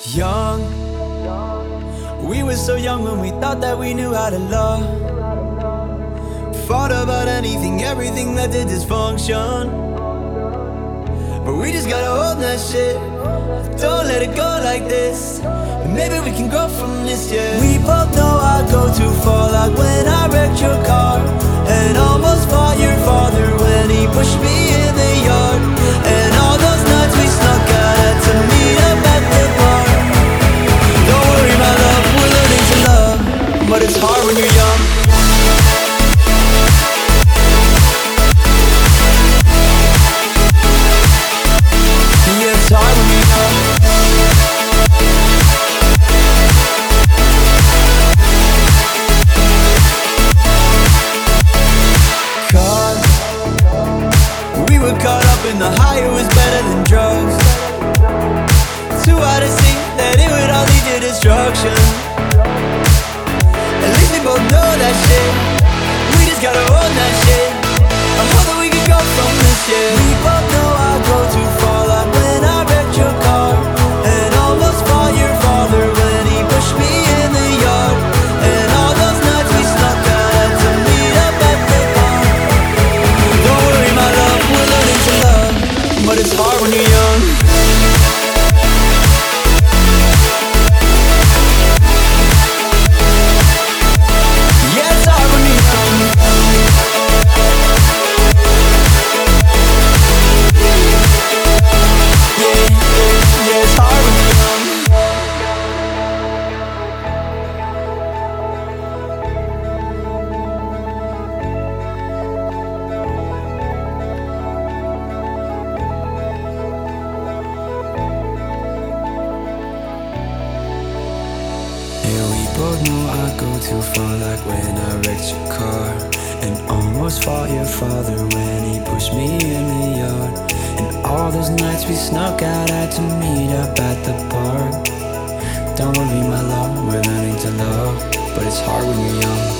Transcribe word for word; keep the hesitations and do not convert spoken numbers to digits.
Young, we were so young when we thought that we knew how to love. Fought about anything, everything led to dysfunction. But we just gotta hold that shit. Don't let it go like this. But maybe we can grow from this, yeah. We both know I go too far, like when I wrecked your car and almost fought your father when he pushed me in the yard. And all those nights we snuck out had to meet up at the bar. Don't worry, my love, we're learning to love, but it's hard when you're young. Yeah, it's hard when you're young. Caught, we were caught up in the high, it was better than drugs. Too hard to see that it would all lead to destruction. At least we both know that shit. We just gotta own that shit. I hope that we can go from this, yeah. We both know I go too far, like when I wrecked your car and almost fought your father when he pushed me in the yard. And all those nights we snuck out had to meet up at the bar. Don't worry, my love, we're learning to love, but it's hard when you're young. Yeah, it's hard when you're young. Yeah, yeah, it's hard when you're young. Yeah, we both know I go too far, like when I wrecked your car and almost fought your father when he pushed me in the yard. And all those nights we snuck out, had to meet up at the park. Don't worry, my love, we're learning to love, but it's hard when you're young.